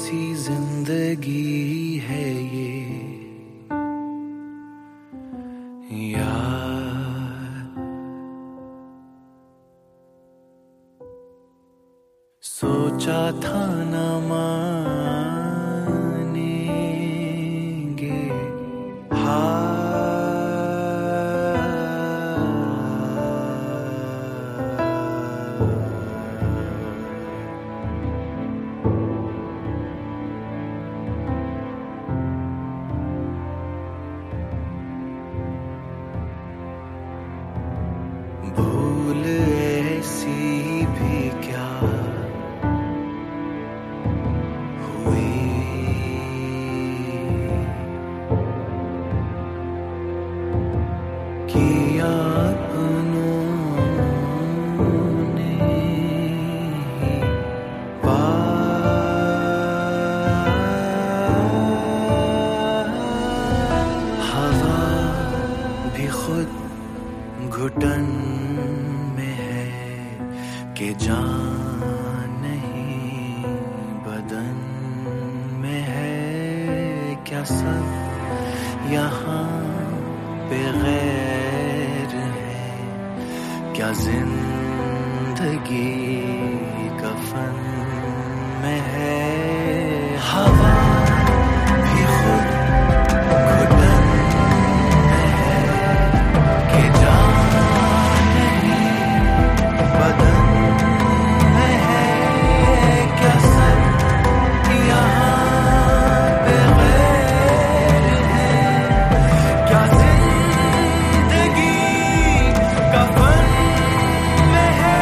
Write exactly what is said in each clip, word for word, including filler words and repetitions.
कैसी जिंदगी है ये यार, सोचा था न मानेंगे हार। भूल ऐसी भी क्या हुई, किया अपनों ने ही पार। हवा भी खुद घुटन में है कि जान नहीं बदन में है। क्या सब यहाँ पे गैर है, क्या जिंदगी कफन में है। हवा भी खुद घुटन में है कि जान बदन में है। क्या सब यहाँ पे गैर है, क्या जिंदगी कफन में है।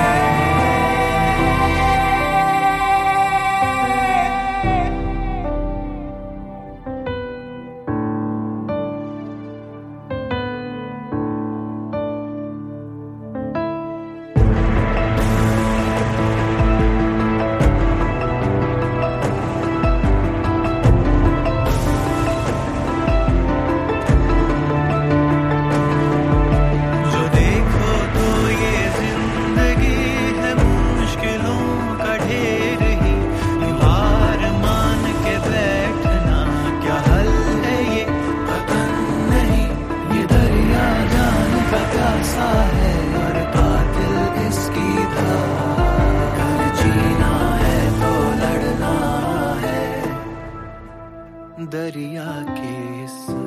दरिया के इस